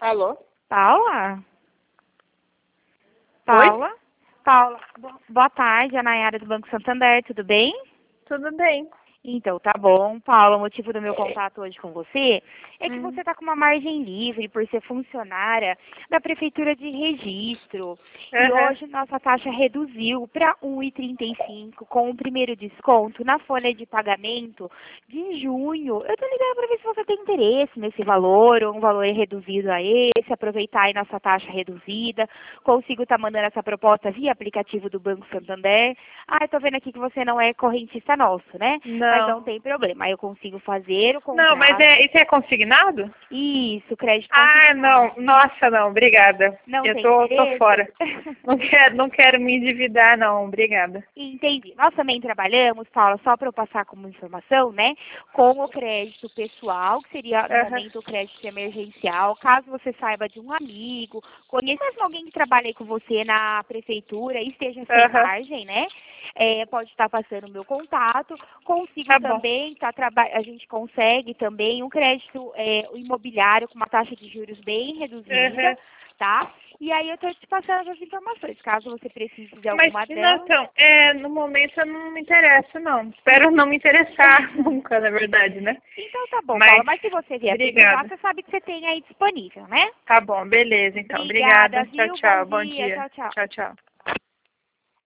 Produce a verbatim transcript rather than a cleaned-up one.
Alô? Paula? Paula? Oi? Paula, bo- boa tarde, a Nayara do Banco Santander, tudo bem? Tudo bem. Então, tá bom. Paula, o motivo do meu contato hoje com você é que Hum. você está com uma margem livre por ser funcionária da Prefeitura de Registro. E Aham. hoje nossa taxa reduziu para um vírgula trinta e cinco com o primeiro desconto na folha de pagamento de junho. Eu tô ligando para ver se você tem interesse nesse valor ou um valor reduzido a esse, aproveitar aí nossa taxa reduzida. Consigo estar mandando essa proposta via aplicativo do Banco Santander. Ah, eu tô vendo aqui que você não é correntista nosso, né? Mas não Não. tem problema, eu consigo fazer o Não, mas contrato. é, isso é consignado? Isso, crédito Ah, não. consignado. Nossa, não. Obrigada. Não Eu tem tô, tô interesse? fora. Não quero, não quero me endividar, não. Obrigada. Entendi. Nós também trabalhamos, Paula, só para eu passar como informação, né, com o crédito pessoal, que seria no Aham. momento o crédito emergencial. Caso você saiba de um amigo, conheça mesmo alguém que trabalhe com você na prefeitura e esteja sem Aham. margem, né? É, pode estar passando o meu contato. Consigo Tá bom. também, tá, traba- a gente consegue também um crédito é, imobiliário com uma taxa de juros bem reduzida, Aham. tá? E aí eu estou te passando essas informações. Caso você precise de Mas, alguma não, delas. então, é, no momento eu não me interesso, não. Espero não me interessar nunca, na verdade, né? Então tá bom, Paula. Mas, Mas se você vier precisar, obrigada. você sabe que você tem aí disponível, né? Tá bom, beleza, então. Obrigada, Obrigada. Tchau, viu? Bom tchau. Bom dia. dia. Tchau, tchau. Tchau, tchau.